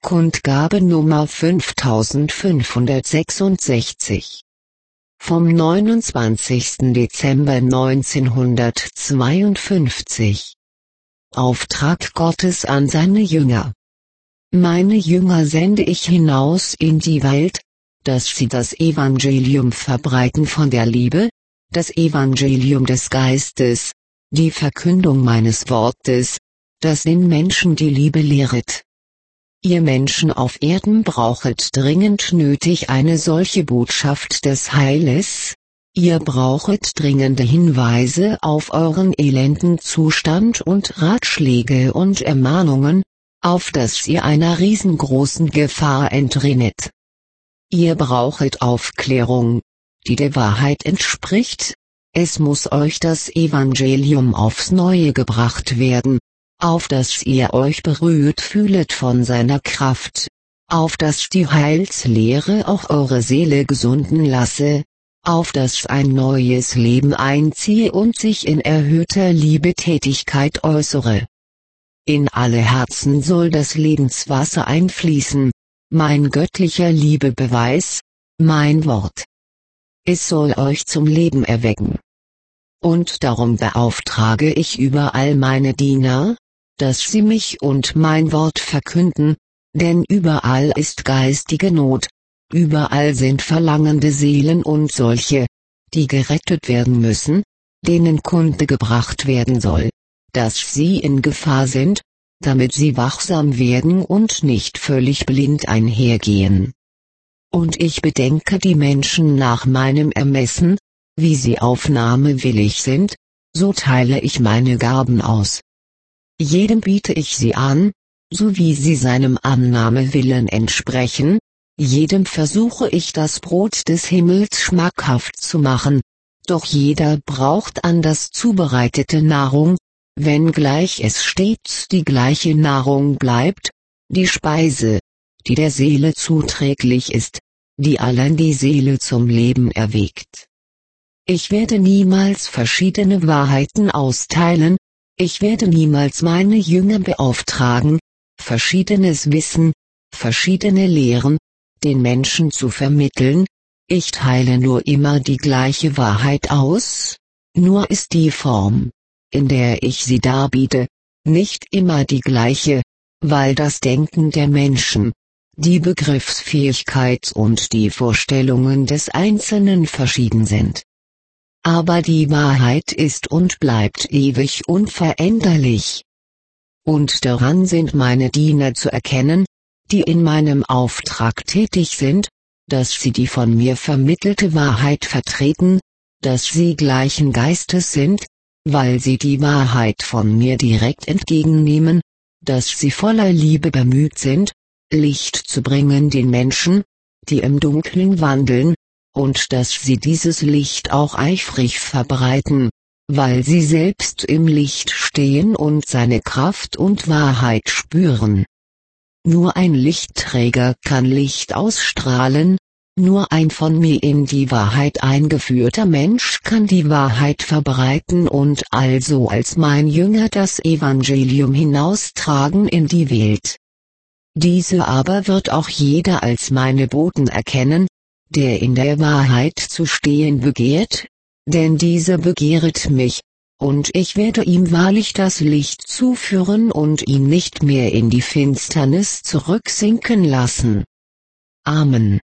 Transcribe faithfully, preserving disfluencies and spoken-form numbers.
Kundgabe Nummer fünftausendfünfhundertsechsundsechzig. Vom neunundzwanzigsten Dezember neunzehnhundertzweiundfünfzig. Auftrag Gottes an seine Jünger. Meine Jünger sende ich hinaus in die Welt, dass sie das Evangelium verbreiten von der Liebe, das Evangelium des Geistes, die Verkündung meines Wortes, das den Menschen die Liebe lehret. Ihr Menschen auf Erden brauchet dringend nötig eine solche Botschaft des Heiles, ihr brauchet dringende Hinweise auf euren elenden Zustand und Ratschläge und Ermahnungen, auf dass ihr einer riesengroßen Gefahr entrinnet. Ihr brauchet Aufklärung, die der Wahrheit entspricht, es muss euch das Evangelium aufs Neue gebracht werden, auf dass ihr euch berührt fühlet von seiner Kraft, auf dass die Heilslehre auch eure Seele gesunden lasse, auf dass ein neues Leben einziehe und sich in erhöhter Liebetätigkeit äußere. In alle Herzen soll das Lebenswasser einfließen, mein göttlicher Liebebeweis, mein Wort. Es soll euch zum Leben erwecken. Und darum beauftrage ich überall meine Diener, dass sie mich und mein Wort verkünden, denn überall ist geistige Not, überall sind verlangende Seelen und solche, die gerettet werden müssen, denen Kunde gebracht werden soll, dass sie in Gefahr sind, damit sie wachsam werden und nicht völlig blind einhergehen. Und ich bedenke die Menschen nach meinem Ermessen, wie sie aufnahmewillig sind, so teile ich meine Gaben aus. Jedem biete ich sie an, so wie sie seinem Annahmewillen entsprechen, jedem versuche ich das Brot des Himmels schmackhaft zu machen, doch jeder braucht anders zubereitete Nahrung, wenngleich es stets die gleiche Nahrung bleibt, die Speise, die der Seele zuträglich ist, die allein die Seele zum Leben erweckt. Ich werde niemals verschiedene Wahrheiten austeilen, ich werde niemals meine Jünger beauftragen, verschiedenes Wissen, verschiedene Lehren, den Menschen zu vermitteln, ich teile nur immer die gleiche Wahrheit aus, nur ist die Form, in der ich sie darbiete, nicht immer die gleiche, weil das Denken der Menschen, die Begriffsfähigkeit und die Vorstellungen des Einzelnen verschieden sind. Aber die Wahrheit ist und bleibt ewig unveränderlich. Und daran sind meine Diener zu erkennen, die in meinem Auftrag tätig sind, dass sie die von mir vermittelte Wahrheit vertreten, dass sie gleichen Geistes sind, weil sie die Wahrheit von mir direkt entgegennehmen, dass sie voller Liebe bemüht sind, Licht zu bringen den Menschen, die im Dunkeln wandeln, und dass sie dieses Licht auch eifrig verbreiten, weil sie selbst im Licht stehen und seine Kraft und Wahrheit spüren. Nur ein Lichtträger kann Licht ausstrahlen, nur ein von mir in die Wahrheit eingeführter Mensch kann die Wahrheit verbreiten und also als mein Jünger das Evangelium hinaustragen in die Welt. Diese aber wird auch jeder als meine Boten erkennen, der in der Wahrheit zu stehen begehrt, denn dieser begehret mich, und ich werde ihm wahrlich das Licht zuführen und ihn nicht mehr in die Finsternis zurücksinken lassen. Amen.